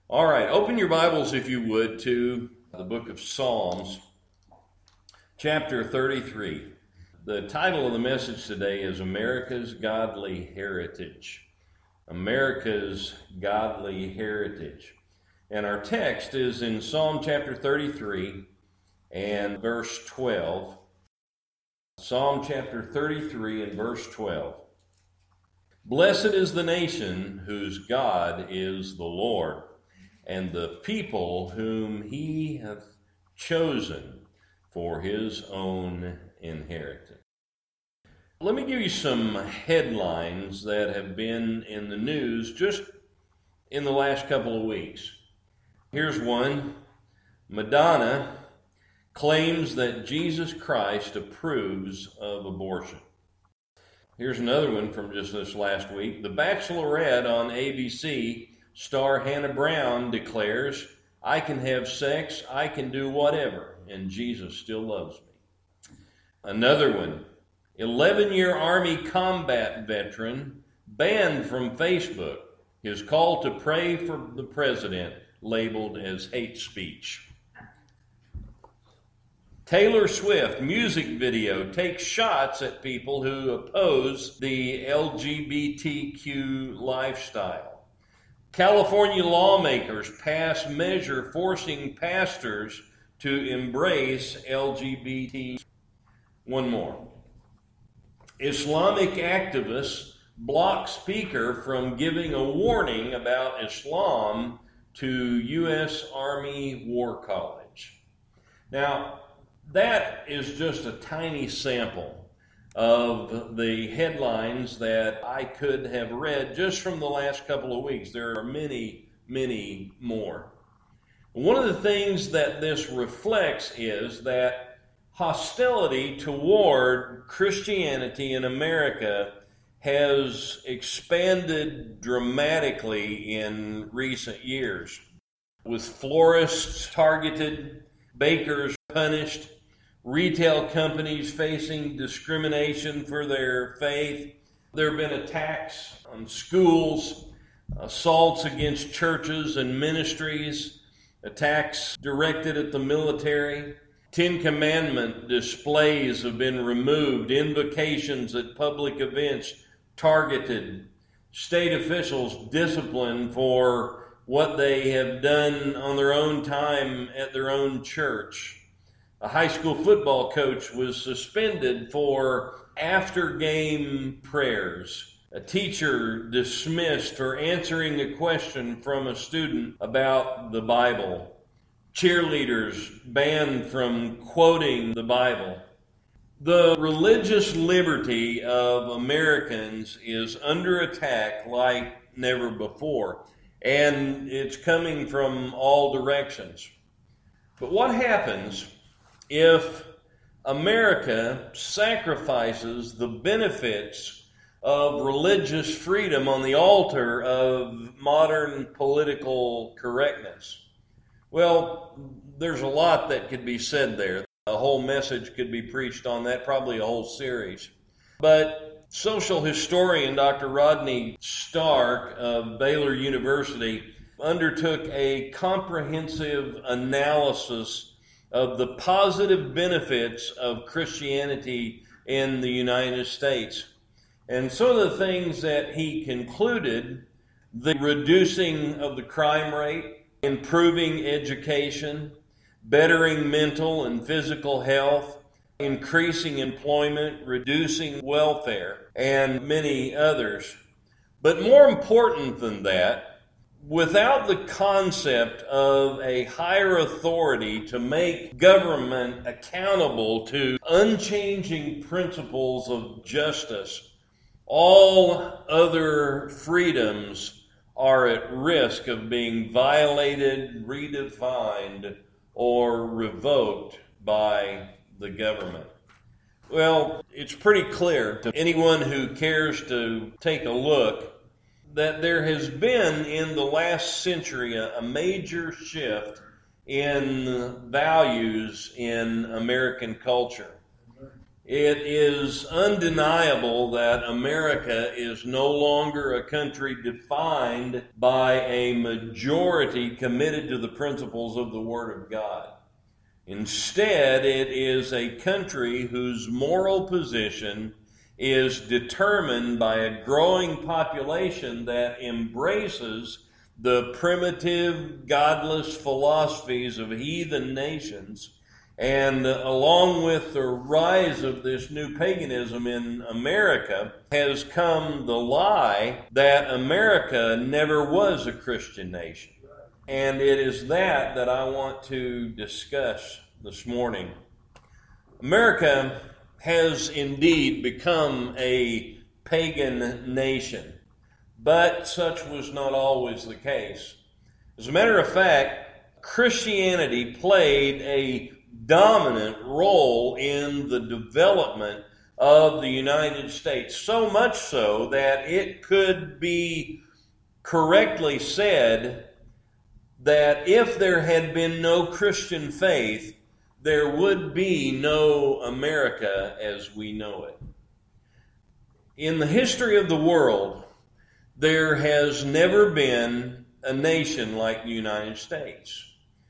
All right, open your Bibles, if you would, to the book of Psalms, chapter 33. The title of the message today is America's Godly Heritage. America's Godly Heritage. And our text is in Psalm chapter 33 and verse 12. Psalm chapter 33 and verse 12. Blessed is the nation whose God is the Lord, and the people whom he hath chosen for his own inheritance. Let me give you some headlines that have been in the news just in the last couple of weeks. Here's one. Madonna claims that Jesus Christ approves of abortion. Here's another one from just this last week. The Bachelorette on ABC star Hannah Brown declares, "I can have sex, I can do whatever, and Jesus still loves me." Another one, 11-year Army combat veteran banned from Facebook. His call to pray for the president labeled as hate speech. Taylor Swift music video takes shots at people who oppose the LGBTQ lifestyle. California lawmakers pass measure forcing pastors to embrace LGBT. One more. Islamic activists block speaker from giving a warning about Islam to U.S. Army War College. Now, that is just a tiny sample of the headlines that I could have read just from the last couple of weeks. There are many, many more. One of the things that this reflects is that hostility toward Christianity in America has expanded dramatically in recent years, with florists targeted, bakers punished, retail companies facing discrimination for their faith. There have been attacks on schools, assaults against churches and ministries, attacks directed at the military. 10 Commandment displays have been removed, invocations at public events targeted, state officials disciplined for what they have done on their own time at their own church. A high school football coach was suspended for after-game prayers. A teacher dismissed for answering a question from a student about the Bible. Cheerleaders banned from quoting the Bible. The religious liberty of Americans is under attack like never before, and it's coming from all directions. But what happens if America sacrifices the benefits of religious freedom on the altar of modern political correctness? Well, there's a lot that could be said there. A whole message could be preached on that, probably a whole series. But social historian Dr. Rodney Stark of Baylor University undertook a comprehensive analysis of the positive benefits of Christianity in the United States. And some of the things that he concluded: the reducing of the crime rate, improving education, bettering mental and physical health, increasing employment, reducing welfare, and many others. But more important than that, without the concept of a higher authority to make government accountable to unchanging principles of justice, all other freedoms are at risk of being violated, redefined, or revoked by the government. Well, it's pretty clear to anyone who cares to take a look that there has been in the last century a major shift in values in American culture. it is undeniable that America is no longer a country defined by a majority committed to the principles of the Word of God. Instead, it is a country whose moral position is determined by a growing population that embraces the primitive, godless philosophies of heathen nations. And along with the rise of this new paganism in America has come the lie that America never was a Christian nation. And it is that I want to discuss this morning. America has indeed become a pagan nation, but such was not always the case. As a matter of fact, Christianity played a dominant role in the development of the United States, so much so that it could be correctly said that if there had been no Christian faith, there would be no America as we know it. In the history of the world, there has never been a nation like the United States.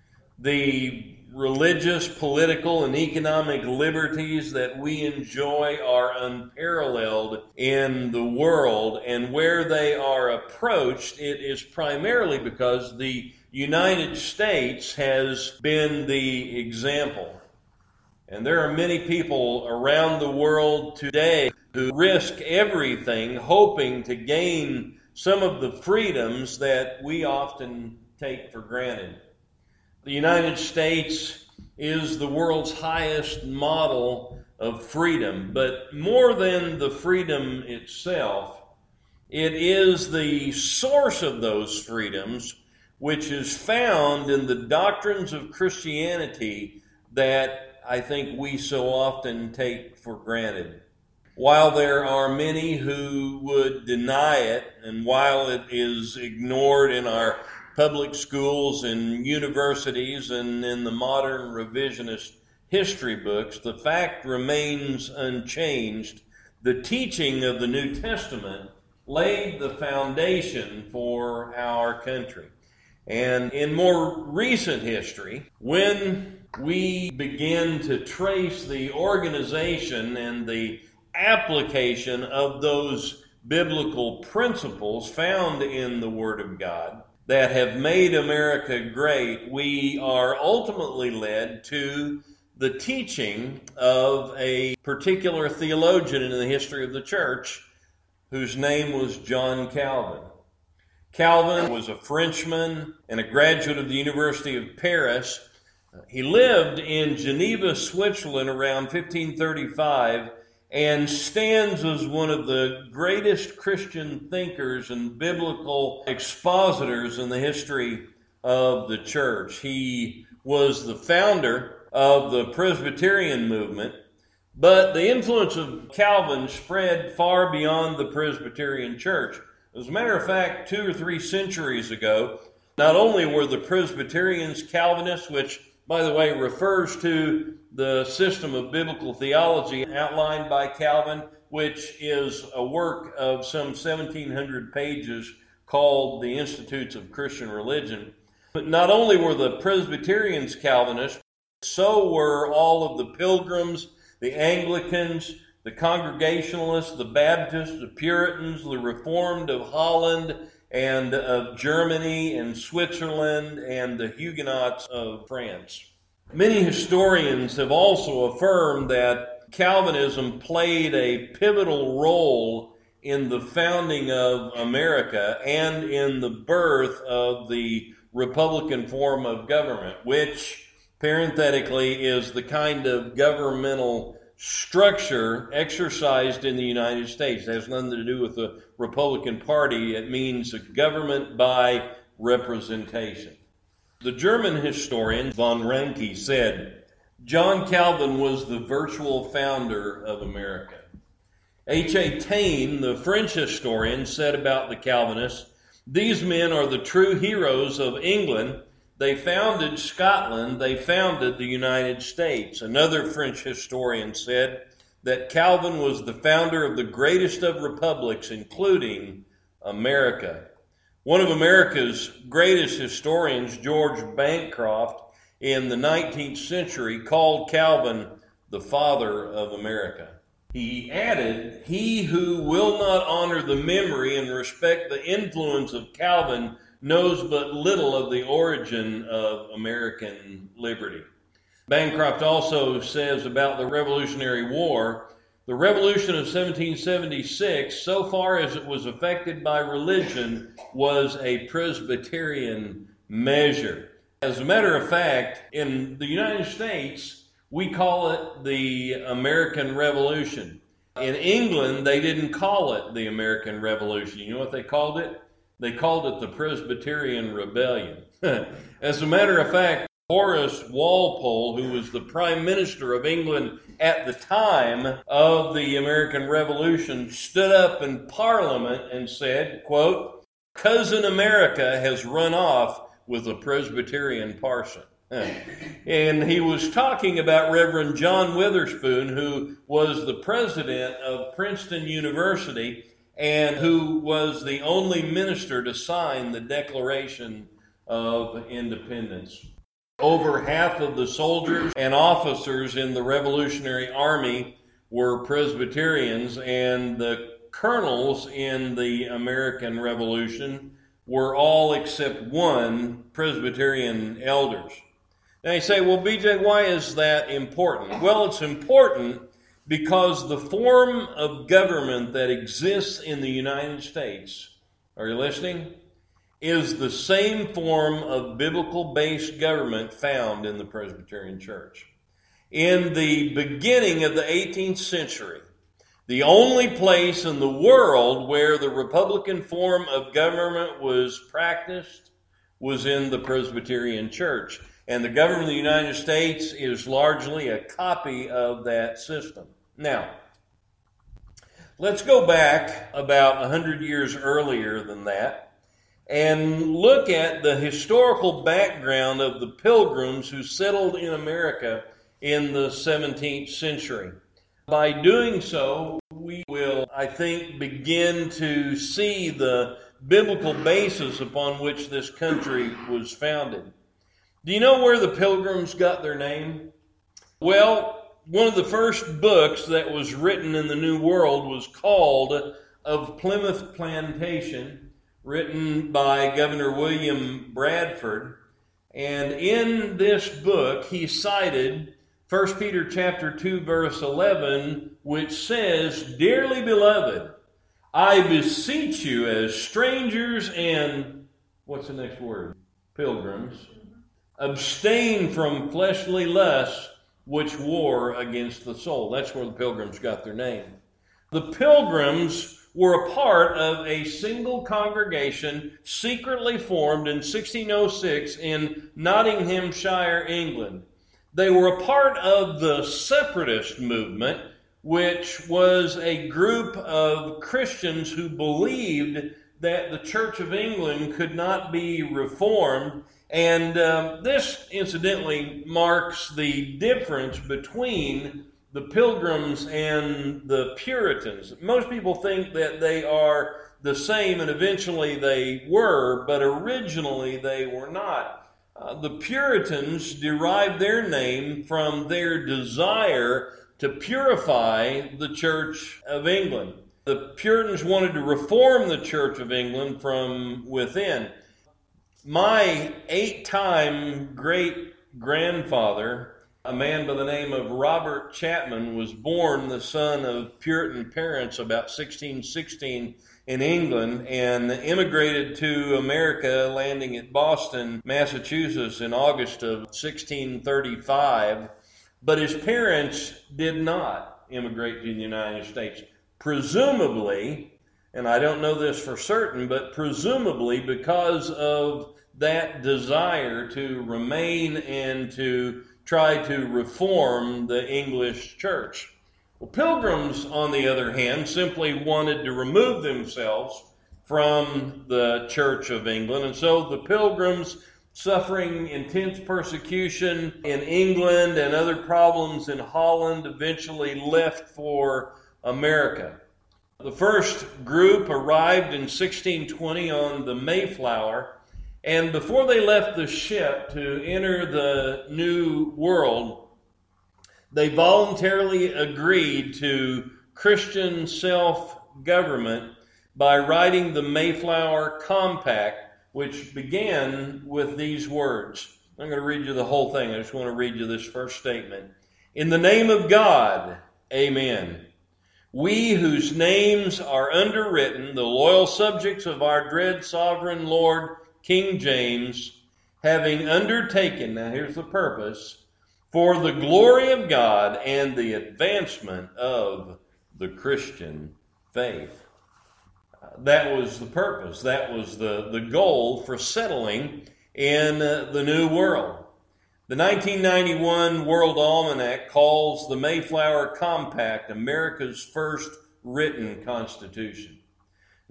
The religious, political, and economic liberties that we enjoy are unparalleled in the world, and where they are approached, it is primarily because the United States has been the example. And there are many people around the world today who risk everything hoping to gain some of the freedoms that we often take for granted. The United States is the world's highest model of freedom, but more than the freedom itself, it is the source of those freedoms which is found in the doctrines of Christianity that I think we so often take for granted. While there are many who would deny it, and while it is ignored in our public schools and universities and in the modern revisionist history books, the fact remains unchanged. The teaching of the New Testament laid the foundation for our country. And in more recent history, when we begin to trace the organization and the application of those biblical principles found in the Word of God that have made America great, we are ultimately led to the teaching of a particular theologian in the history of the church whose name was John Calvin. Calvin was a Frenchman and a graduate of the University of Paris. He lived in Geneva, Switzerland around 1535 and stands as one of the greatest Christian thinkers and biblical expositors in the history of the church. He was the founder of the Presbyterian movement, but the influence of Calvin spread far beyond the Presbyterian church. As a matter of fact, 2 or 3 centuries ago, not only were the Presbyterians Calvinists, which, by the way, refers to the system of biblical theology outlined by Calvin, which is a work of some 1,700 pages called The Institutes of Christian Religion. But not only were the Presbyterians Calvinists, so were all of the Pilgrims, the Anglicans, the Congregationalists, the Baptists, the Puritans, the Reformed of Holland and of Germany and Switzerland, and the Huguenots of France. Many historians have also affirmed that Calvinism played a pivotal role in the founding of America and in the birth of the Republican form of government, which parenthetically is the kind of governmental structure exercised in the United States. It has nothing to do with the Republican Party. It means a government by representation. The German historian von Ranke said, John Calvin was the virtual founder of America. H.A. Taine, the French historian, said about the Calvinists, these men are the true heroes of England. They founded Scotland. They founded the United States. Another French historian said, that Calvin was the founder of the greatest of republics, including America. One of America's greatest historians, George Bancroft, in the 19th century called Calvin the father of America. He added, "He who will not honor the memory and respect the influence of Calvin knows but little of the origin of American liberty." Bancroft also says about the Revolutionary War, "The Revolution of 1776, so far as it was affected by religion, was a Presbyterian measure." As a matter of fact, in the United States, we call it the American Revolution. In England, they didn't call it the American Revolution. You know what they called it? They called it the Presbyterian Rebellion. As a matter of fact, Horace Walpole, who was the Prime Minister of England at the time of the American Revolution, stood up in Parliament and said, quote, "Cousin America has run off with a Presbyterian parson." And he was talking about Reverend John Witherspoon, who was the president of Princeton University and who was the only minister to sign the Declaration of Independence. Over half of the soldiers and officers in the Revolutionary Army were Presbyterians, and the colonels in the American Revolution were all except one Presbyterian elders. Now you say, well, BJ, why is that important? Well, it's important because the form of government that exists in the United States, are you listening, is the same form of biblical-based government found in the Presbyterian Church. In the beginning of the 18th century, the only place in the world where the Republican form of government was practiced was in the Presbyterian Church. And the government of the United States is largely a copy of that system. Now, let's go back about 100 years earlier than that and look at the historical background of the Pilgrims who settled in America in the 17th century. By doing so, we will, I think, begin to see the biblical basis upon which this country was founded. Do you know where the Pilgrims got their name? Well, one of the first books that was written in the New World was called Of Plymouth Plantation, written by Governor William Bradford. And in this book, he cited 1 Peter chapter 2, verse 11, which says, "Dearly beloved, I beseech you as strangers and," what's the next word? Pilgrims. "Abstain from fleshly lusts which war against the soul." That's where the Pilgrims got their name. The Pilgrims were a part of a single congregation secretly formed in 1606 in Nottinghamshire, England. They were a part of the Separatist movement, which was a group of Christians who believed that the Church of England could not be reformed. And this, incidentally, marks the difference between the Pilgrims and the Puritans. Most people think that they are the same, and eventually they were, but originally they were not. The Puritans derived their name from their desire to purify the Church of England. The Puritans wanted to reform the Church of England from within. My 8-time great-grandfather, a man by the name of Robert Chapman, was born the son of Puritan parents about 1616 in England and immigrated to America, landing at Boston, Massachusetts in August of 1635. But his parents did not immigrate to the United States. Presumably, and I don't know this for certain, but presumably because of that desire to remain and to try to reform the English church. Well, Pilgrims, on the other hand, simply wanted to remove themselves from the Church of England, and so the Pilgrims suffering intense persecution in England and other problems in Holland, eventually left for America. The first group arrived in 1620 on the Mayflower, and before they left the ship to enter the New World, they voluntarily agreed to Christian self-government by writing the Mayflower Compact, which began with these words. I'm going to read you the whole thing. I just want to read you this first statement. In the name of God, amen. We whose names are underwritten, the loyal subjects of our dread sovereign Lord King James, having undertaken, now here's the purpose, for the glory of God and the advancement of the Christian faith. That was the purpose. That was the goal for settling in the New World. The 1991 World Almanac calls the Mayflower Compact America's first written constitution. In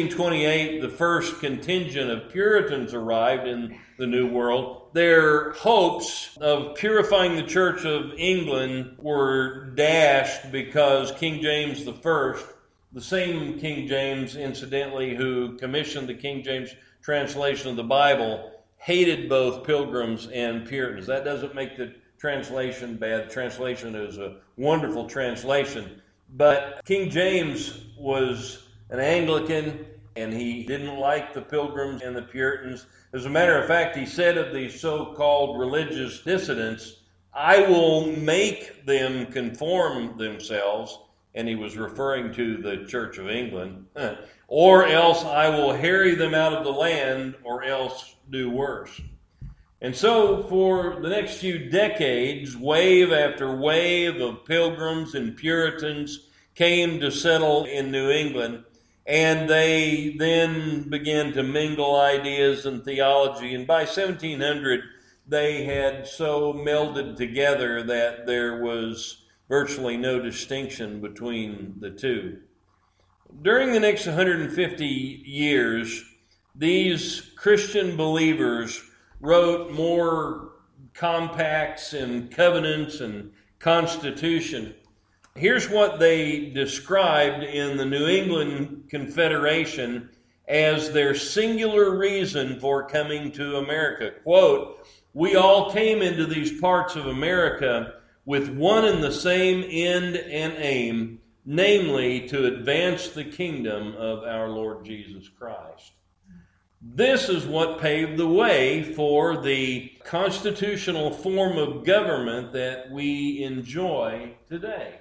1628, the first contingent of Puritans arrived in the New World. Their hopes of purifying the Church of England were dashed because King James I, the same King James, incidentally, who commissioned the King James translation of the Bible, hated both Pilgrims and Puritans. That doesn't make the translation bad. The translation is a wonderful translation. But King James was an Anglican, and he didn't like the Pilgrims and the Puritans. As a matter of fact, he said of these so-called religious dissidents, I will make them conform themselves, and he was referring to the Church of England, or else I will harry them out of the land, or else do worse. And so for the next few decades, wave after wave of Pilgrims and Puritans came to settle in New England, and they then began to mingle ideas and theology. And by 1700, they had so melded together that there was virtually no distinction between the two. During the next 150 years, these Christian believers wrote more compacts and covenants and constitution. Here's what they described in the New England Confederation as their singular reason for coming to America. Quote, we all came into these parts of America with one and the same end and aim, namely to advance the kingdom of our Lord Jesus Christ. This is what paved the way for the constitutional form of government that we enjoy today.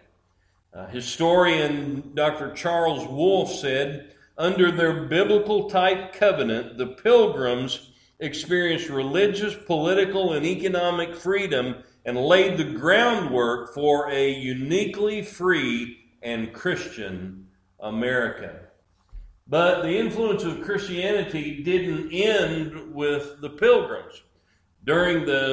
Historian Dr. Charles Wolfe said, under their biblical type covenant, the Pilgrims experienced religious, political, and economic freedom and laid the groundwork for a uniquely free and Christian America. But the influence of Christianity didn't end with the Pilgrims. During the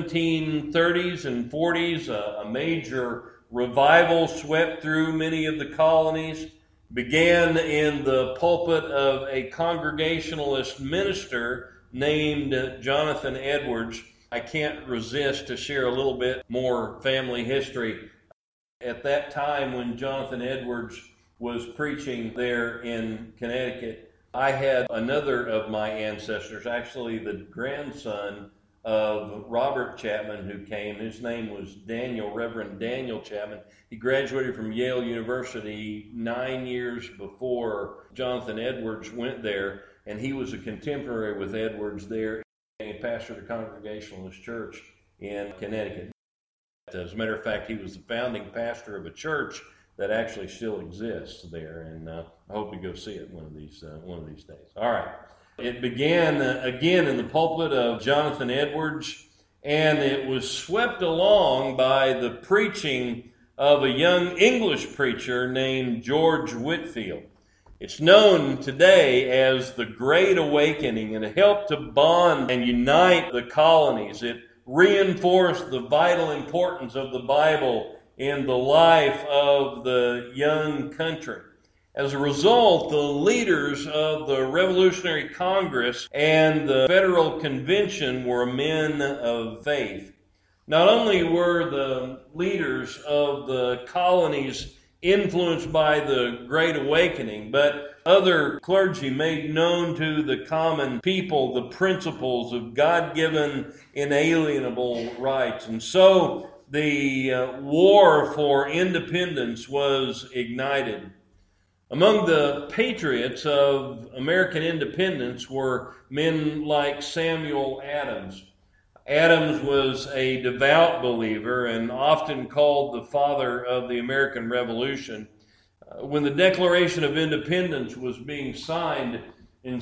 1730s and 40s, a major revival swept through many of the colonies, began in the pulpit of a Congregationalist minister named Jonathan Edwards. I can't resist to share a little bit more family history. At that time when Jonathan Edwards was preaching there in Connecticut, I had another of my ancestors, actually the grandson of Robert Chapman, who came. His name was Daniel, Reverend Daniel Chapman. He graduated from Yale University 9 years before Jonathan Edwards went there, and he was a contemporary with Edwards there, and he pastored a Congregationalist church in Connecticut. As a matter of fact, he was the founding pastor of a church that actually still exists there, and I hope to go see it one of these days. All right. It began again in the pulpit of Jonathan Edwards, and it was swept along by the preaching of a young English preacher named George Whitefield. It's known today as the Great Awakening, and it helped to bond and unite the colonies. It reinforced the vital importance of the Bible in the life of the young country. As a result, the leaders of the Revolutionary Congress and the Federal Convention were men of faith. Not only were the leaders of the colonies influenced by the Great Awakening, but other clergy made known to the common people the principles of God-given inalienable rights. And so the war for independence was ignited. Among the patriots of American independence were men like Samuel Adams. Adams was a devout believer and often called the father of the American Revolution. When the Declaration of Independence was being signed in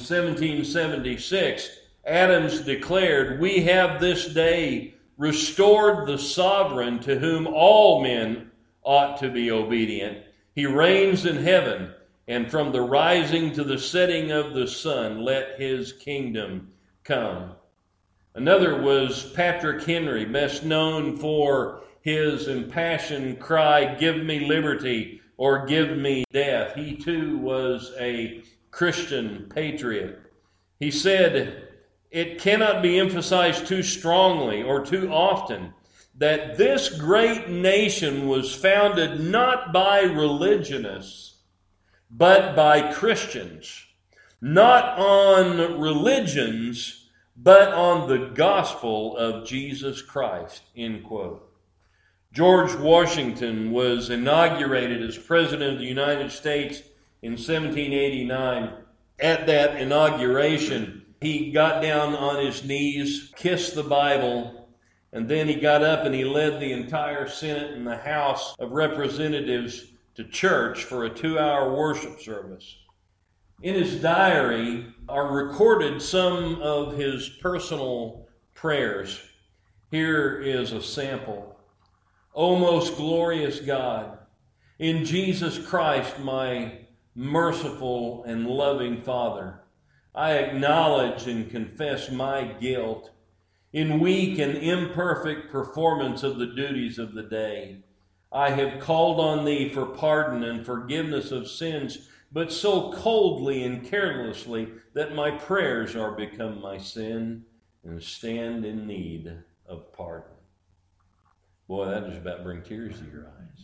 1776, Adams declared, "We have this day restored the sovereign to whom all men ought to be obedient. He reigns in heaven, and from the rising to the setting of the sun, let his kingdom come." Another was Patrick Henry, best known for his impassioned cry, "Give me liberty," or "Give me death." He too was a Christian patriot. He said, "It cannot be emphasized too strongly or too often that this great nation was founded not by religionists, but by Christians, not on religions, but on the gospel of Jesus Christ," end quote. George Washington was inaugurated as President of the United States in 1789. At that inauguration, he got down on his knees, kissed the Bible, and then he got up and he led the entire Senate and the House of Representatives to church for a 2-hour worship service. In his diary are recorded some of his personal prayers. Here is a sample. "O most glorious God, in Jesus Christ, my merciful and loving Father, I acknowledge and confess my guilt in weak and imperfect performance of the duties of the day. I have called on Thee for pardon and forgiveness of sins, but so coldly and carelessly that my prayers are become my sin and stand in need of pardon." Boy, that just about brings tears to your eyes.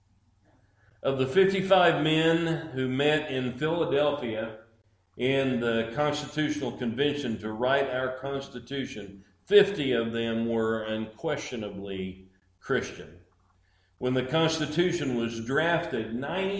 Of the 55 men who met in Philadelphia in the Constitutional Convention to write our Constitution, 50 of them were unquestionably Christian. When the Constitution was drafted,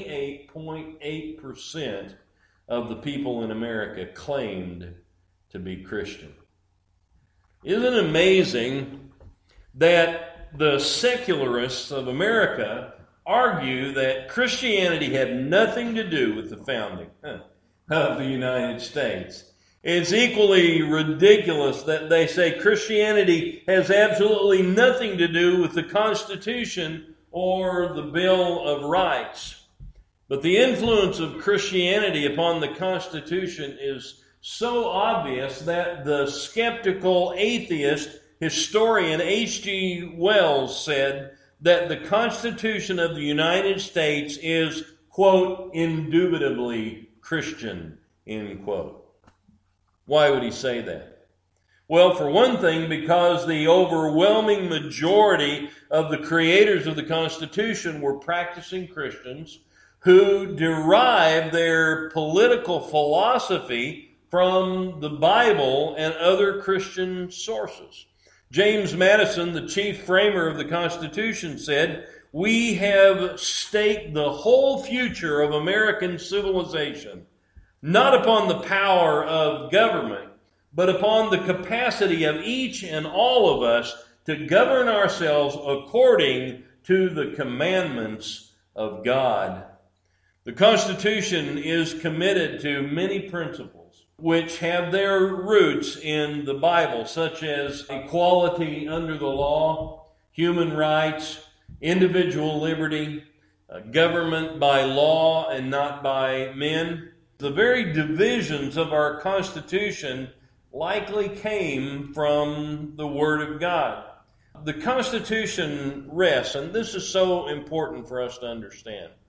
98.8% of the people in America claimed to be Christian. Isn't it amazing that the secularists of America argue that Christianity had nothing to do with the founding of the United States? It's equally ridiculous that they say Christianity has absolutely nothing to do with the Constitution or the Bill of Rights. But the influence of Christianity upon the Constitution is so obvious that the skeptical atheist historian H.G. Wells said that the Constitution of the United States is, quote, "indubitably Christian," end quote. Why would he say that? Well, for one thing, because the overwhelming majority of the creators of the Constitution were practicing Christians who derived their political philosophy from the Bible and other Christian sources. James Madison, the chief framer of the Constitution, said, "We have staked the whole future of American civilization not upon the power of government, but upon the capacity of each and all of us to govern ourselves according to the commandments of God." The Constitution is committed to many principles which have their roots in the Bible, such as equality under the law, human rights, individual liberty, government by law and not by men. The very divisions of our Constitution likely came from the Word of God. The Constitution rests, and this is so important for us to understand.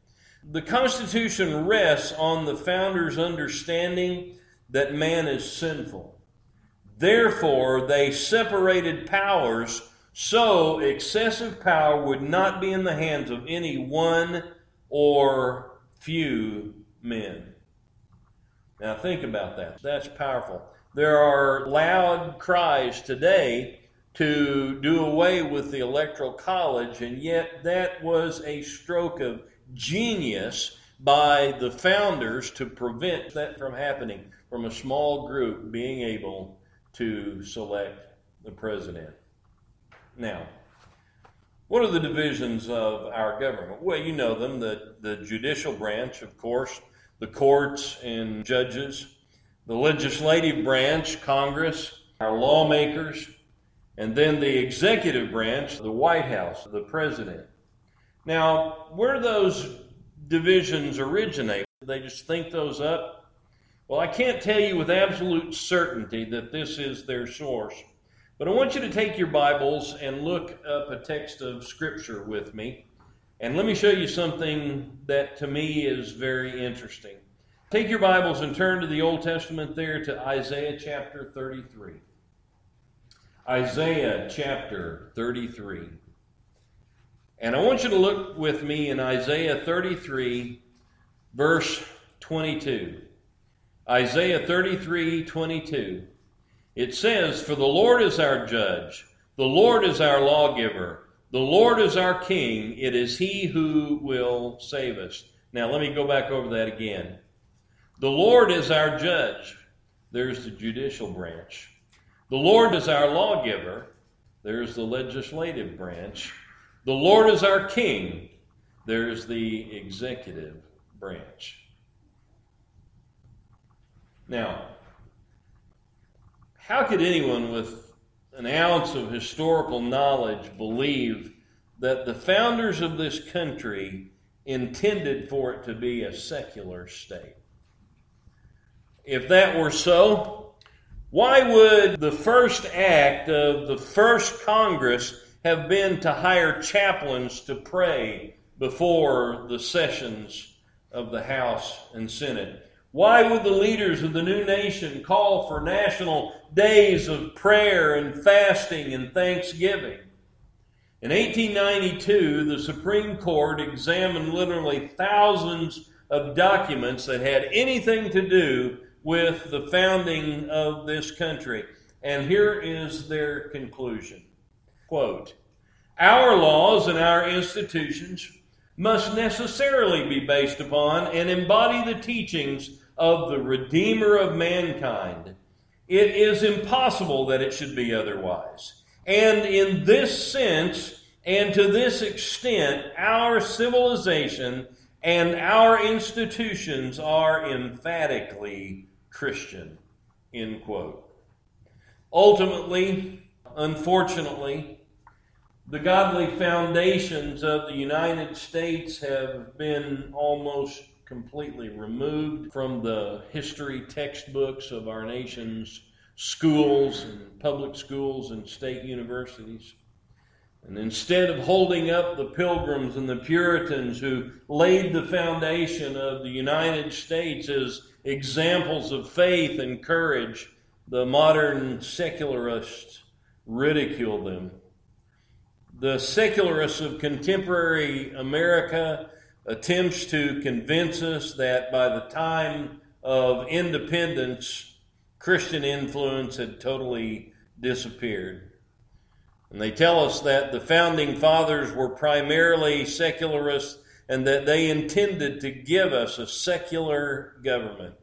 The Constitution rests on the founders' understanding that man is sinful. Therefore, they separated powers so excessive power would not be in the hands of any one or few men. Now think about that. That's powerful. There are loud cries today to do away with the Electoral College, and yet that was a stroke of genius by the founders to prevent that from happening, from a small group being able to select the president. Now, what are the divisions of our government? Well, you know them, the judicial branch, of course, the courts and judges, the legislative branch, Congress, our lawmakers, and then the executive branch, the White House, the president. Now, where do those divisions originate? Did they just think those up? Well, I can't tell you with absolute certainty that this is their source, but I want you to take your Bibles and look up a text of Scripture with me, and let me show you something that to me is very interesting. Take your Bibles and turn to the Old Testament there to Isaiah chapter 33. Isaiah chapter 33. And I want you to look with me in Isaiah 33, verse 22. Isaiah 33, 22. It says, "For the Lord is our judge, the Lord is our lawgiver, the Lord is our king, it is he who will save us." Now let me go back over that again. The Lord is our judge. There's the judicial branch. The Lord is our lawgiver. There's the legislative branch. The Lord is our king. There's the executive branch. Now, how could anyone with an ounce of historical knowledge believe that the founders of this country intended for it to be a secular state? If that were so, why would the first act of the first Congress have been to hire chaplains to pray before the sessions of the House and Senate? Why would the leaders of the new nation call for national days of prayer and fasting and thanksgiving? In 1892, the Supreme Court examined literally thousands of documents that had anything to do with the founding of this country. And here is their conclusion. Quote, "Our laws and our institutions must necessarily be based upon and embody the teachings of the Redeemer of mankind. It is impossible that it should be otherwise. And in this sense and to this extent, our civilization and our institutions are emphatically Christian." End quote. Ultimately, unfortunately, the godly foundations of the United States have been almost completely removed from the history textbooks of our nation's schools and public schools and state universities. And instead of holding up the Pilgrims and the Puritans who laid the foundation of the United States as examples of faith and courage, the modern secularists ridicule them. The secularists of contemporary America attempts to convince us that by the time of independence, Christian influence had totally disappeared. And they tell us that the founding fathers were primarily secularists and that they intended to give us a secular government.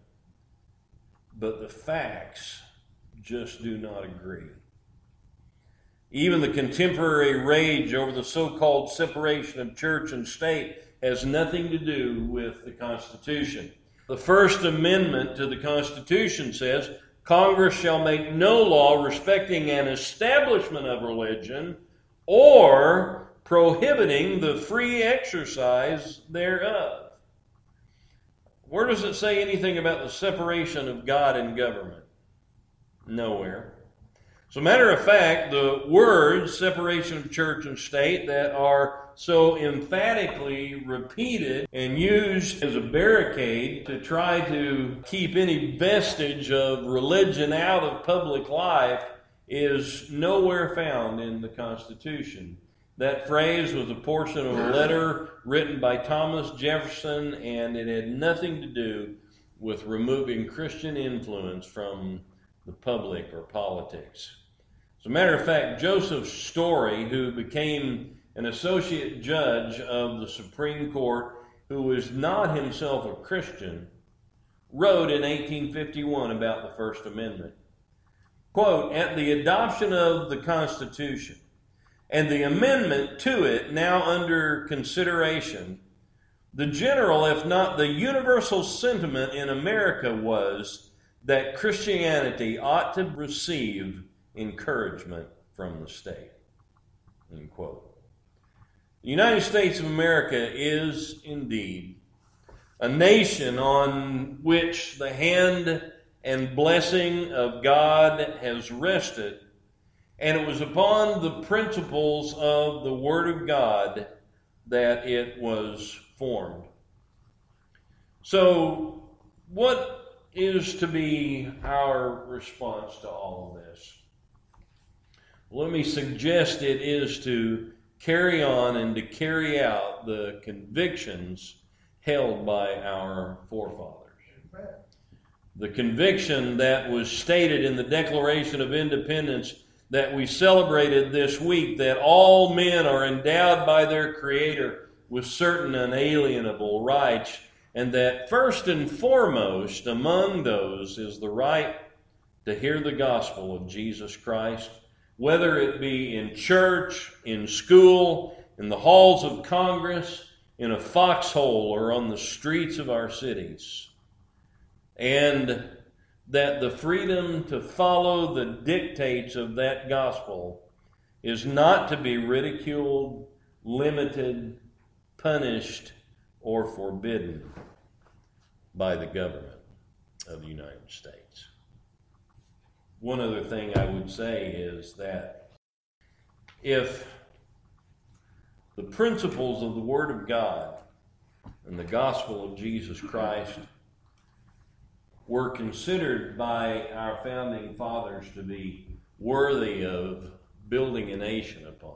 But the facts just do not agree. Even the contemporary rage over the so-called separation of church and state has nothing to do with the Constitution. The First Amendment to the Constitution says, "Congress shall make no law respecting an establishment of religion or prohibiting the free exercise thereof." Where does it say anything about the separation of God and government? Nowhere. As a matter of fact, the words separation of church and state that are so emphatically repeated and used as a barricade to try to keep any vestige of religion out of public life is nowhere found in the Constitution. That phrase was a portion of a letter written by Thomas Jefferson, and it had nothing to do with removing Christian influence from the public or politics. As a matter of fact, Joseph Story, who became an associate judge of the Supreme Court, who was not himself a Christian, wrote in 1851 about the First Amendment. Quote, "At the adoption of the Constitution and the amendment to it now under consideration, the general, if not the universal sentiment in America was that Christianity ought to receive encouragement from the state." End quote. The United States of America is indeed a nation on which the hand and blessing of God has rested, and it was upon the principles of the Word of God that it was formed. So, what is to be our response to all of this? Let me suggest it is to carry on and to carry out the convictions held by our forefathers. The conviction that was stated in the Declaration of Independence that we celebrated this week, that all men are endowed by their Creator with certain unalienable rights, and that first and foremost among those is the right to hear the gospel of Jesus Christ, whether it be in church, in school, in the halls of Congress, in a foxhole, or on the streets of our cities. And that the freedom to follow the dictates of that gospel is not to be ridiculed, limited, punished, or forbidden by the government of the United States. One other thing I would say is that if the principles of the Word of God and the gospel of Jesus Christ were considered by our founding fathers to be worthy of building a nation upon,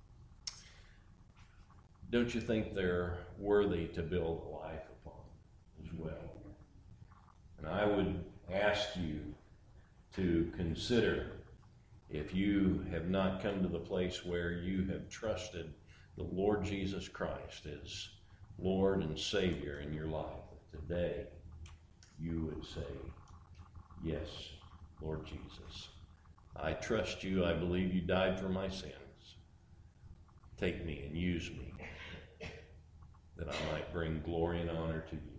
don't you think they're worthy to build a life upon as well? And I would ask you to consider, if you have not come to the place where you have trusted the Lord Jesus Christ as Lord and Savior in your life, today you would say, "Yes, Lord Jesus, I trust you. I believe you died for my sins. Take me and use me that I might bring glory and honor to you.